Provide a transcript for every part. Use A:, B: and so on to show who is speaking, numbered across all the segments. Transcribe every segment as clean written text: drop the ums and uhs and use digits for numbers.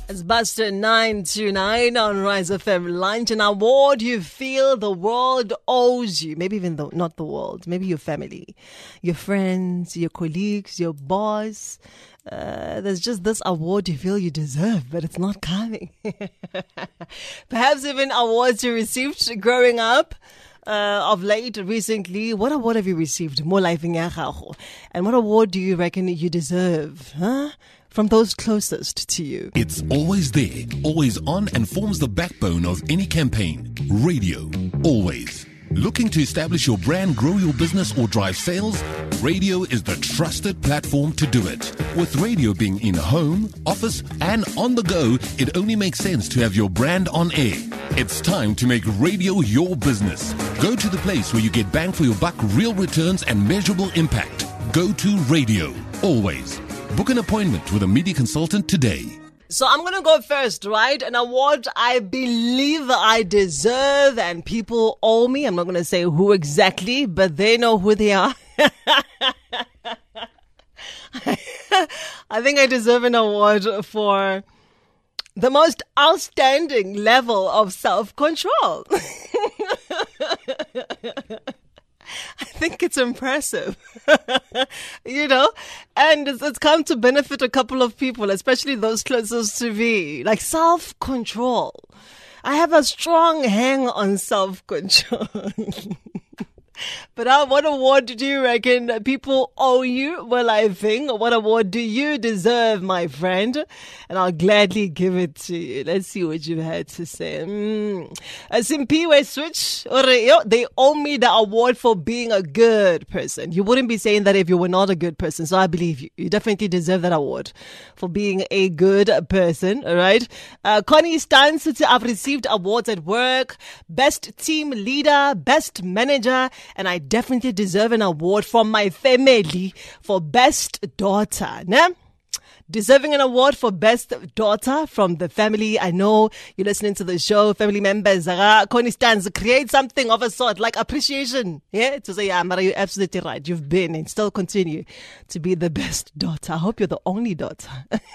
A: It's Buster 929 on Rise FM Lunch, an award you feel the world owes you. Maybe even not the world, maybe your family, your friends, your colleagues, your boss. There's just this award you feel you deserve, but it's not coming. Perhaps even awards you received growing up. Of late, recently, what award have you received? More life in Yagago. And what award do you reckon you deserve? Huh? From those closest to you.
B: It's always there, always on, and forms the backbone of any campaign. Radio, always. Looking to establish your brand, grow your business, or drive sales? Radio is the trusted platform to do it. With radio being in home, office, and on the go, it only makes sense to have your brand on air. It's time to make radio your business. Go to the place where you get bang for your buck, real returns, and measurable impact. Go to radio, always. Book an appointment with a media consultant today.
A: So I'm going to go first, right? An award I believe I deserve and people owe me. I'm not going to say who exactly, but they know who they are. I think I deserve an award for the most outstanding level of self-control. I think it's impressive, and it's come to benefit a couple of people, especially those closest to me, like self-control. I have a strong hang on self-control. But what award do you reckon people owe you? Well, I think, what award do you deserve, my friend? And I'll gladly give it to you. Let's see what you've had to say. Simpiwe Switch, they owe me the award for being a good person. You wouldn't be saying that if you were not a good person. So I believe you. You definitely deserve that award for being a good person. All right. Connie Stans, I've received awards at work, best team leader, best manager, and I definitely deserve an award from my family for best daughter. Nah? Deserving an award for best daughter from the family. I know you're listening to the show, family members. Connie Stans, create something of a sort, like appreciation. Yeah, to say, yeah, Mara, you're absolutely right. You've been and still continue to be the best daughter. I hope you're the only daughter.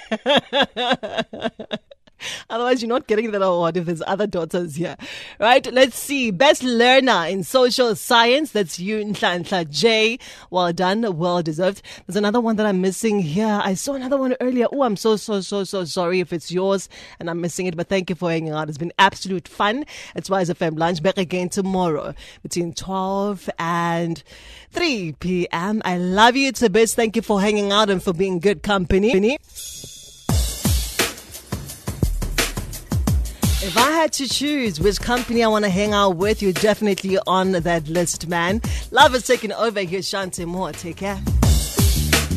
A: Otherwise, you're not getting that award if there's other daughters here. Right? Let's see. Best learner in social science. That's you, Nhlanhla J. Well done. Well deserved. There's another one that I'm missing here. I saw another one earlier. Oh, I'm so sorry if it's yours and I'm missing it. But thank you for hanging out. It's been absolute fun. It's Rise FM Lunch. Back again tomorrow between 12 and 3 p.m. I love you. It's a bit. Thank you for hanging out and for being good company. If I had to choose which company I want to hang out with, you're definitely on that list, man. Love is taking over. Here's Shanti Moore. Take care.